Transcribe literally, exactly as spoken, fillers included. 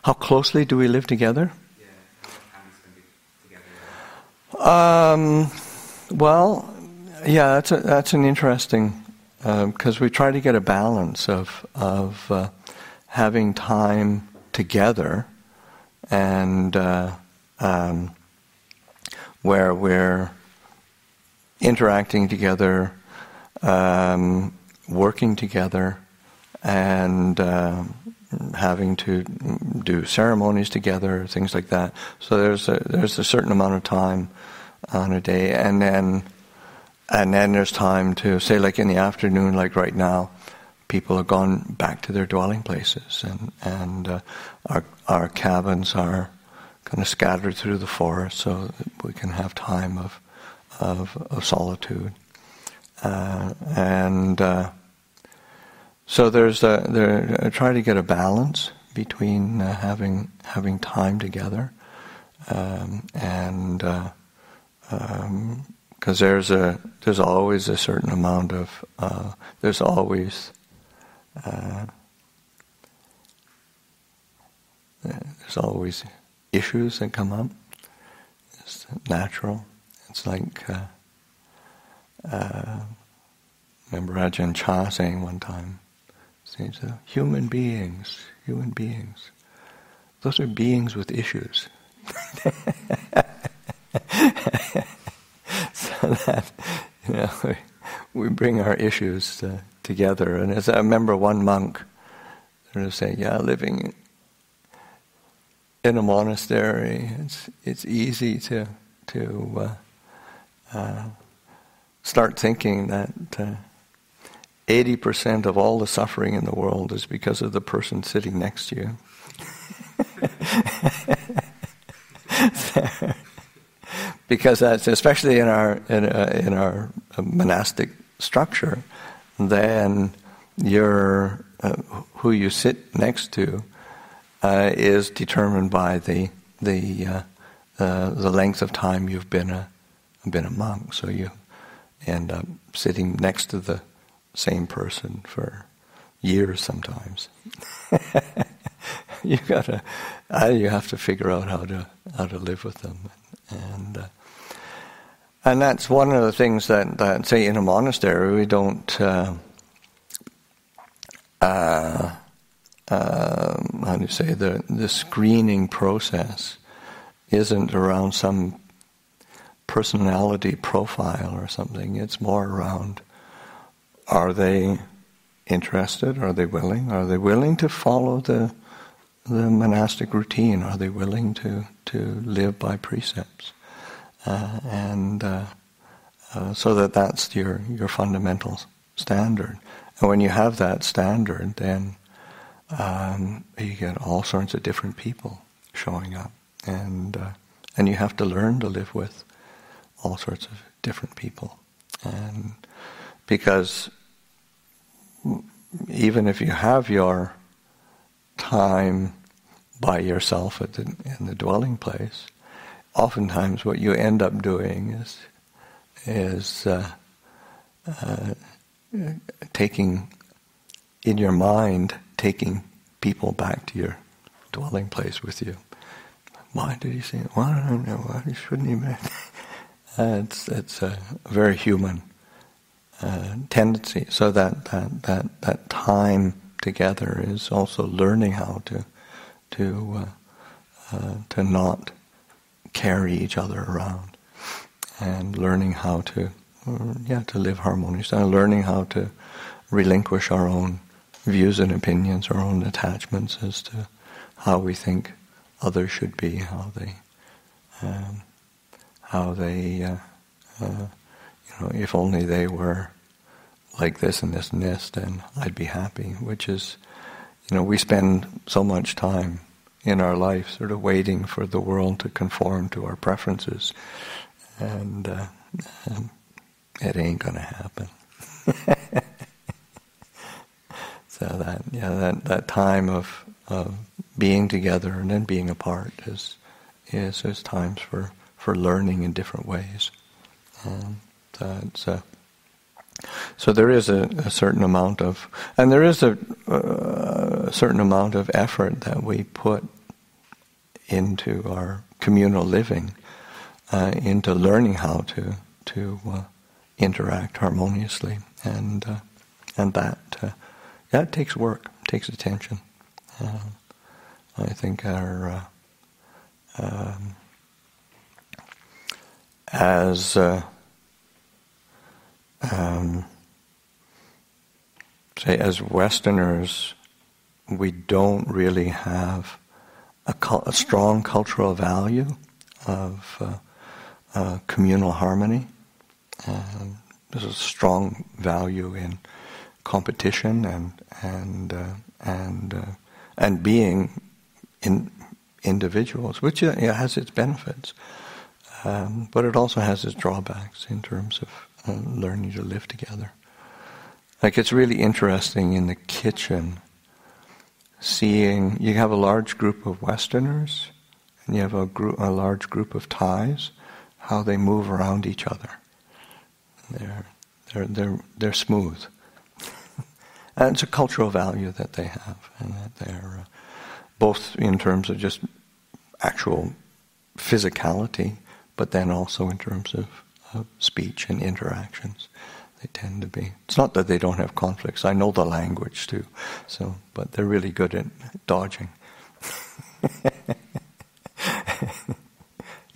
How closely do we live together? Um, well, yeah, that's a, that's an interesting, because um, we try to get a balance of of uh, having time together, and uh, um, where we're interacting together, um, working together, and uh, having to do ceremonies together, things like that. So there's a, there's a certain amount of time on a day, and then and then there's time to, say, like in the afternoon, like right now, people have gone back to their dwelling places, and and uh, our our cabins are kind of scattered through the forest, so that we can have time of of, of solitude, uh, and uh, so there's a, there. I try to get a balance between uh, having having time together, um, and uh, um, because there's a there's always a certain amount of uh, there's always uh, there's always issues that come up. It's natural. It's like uh, uh, remember Ajahn Chah saying one time, saying, "Human beings, human beings, those are beings with issues." So that, you know, we, we bring our issues uh, together. And as I remember one monk sort of saying, yeah, living in a monastery, it's it's easy to to uh, uh, start thinking that uh, eighty percent of all the suffering in the world is because of the person sitting next to you. So, because that's, especially in our in, uh, in our monastic structure, then your uh, who you sit next to uh, is determined by the the uh, uh, the length of time you've been a been a monk. So you end up sitting next to the same person for years sometimes. you gotta uh, you have to figure out how to how to live with them, and. Uh, And that's one of the things that, that say, in a monastery, we don't, uh, uh, uh, how do you say, the, the screening process isn't around some personality profile or something. It's more around, are they interested? Are they willing? Are they willing to follow the the monastic routine? Are they willing to, to live by precepts? Uh, and uh, uh, so that that's your, your fundamental standard. And when you have that standard, then um, you get all sorts of different people showing up. And uh, and you have to learn to live with all sorts of different people. And because even if you have your time by yourself at the, in the dwelling place, oftentimes what you end up doing is is uh, uh, taking, in your mind, taking people back to your dwelling place with you. Why did he say it? Well, I don't know. Why shouldn't he be? uh, it's it's a very human uh, tendency. So that, that that that time together is also learning how to to uh, uh, to not carry each other around, and learning how to, yeah, to live harmoniously, and learning how to relinquish our own views and opinions, our own attachments as to how we think others should be, how they, um, how they, uh, uh, you know, if only they were like this and this and this, then I'd be happy. Which is, you know, we spend so much time in our life sort of waiting for the world to conform to our preferences, and uh, um, it ain't going to happen. So that, yeah, that, that time of, of being together and then being apart is is is times for, for learning in different ways. And that's uh, so there is a, a certain amount of, and there is a, uh, a certain amount of effort that we put into our communal living, uh, into learning how to to uh, interact harmoniously, and uh, and that uh, that takes work, takes attention. Uh, I think our uh, um, as uh, um, say as Westerners, we don't really have a, cul- a strong cultural value of uh, uh, communal harmony. Um, there's a strong value in competition and and uh, and uh, and being in individuals, which uh, yeah, has its benefits, um, but it also has its drawbacks in terms of uh, learning to live together. Like, it's really interesting in the kitchen, seeing you have a large group of Westerners and you have a group, a large group of Thais, how they move around each other. They're they're they're they're smooth, and it's a cultural value that they have, and that they're uh, both in terms of just actual physicality, but then also in terms of, of speech and interactions. They tend to be. It's not that they don't have conflicts. I know the language too, so but they're really good at dodging.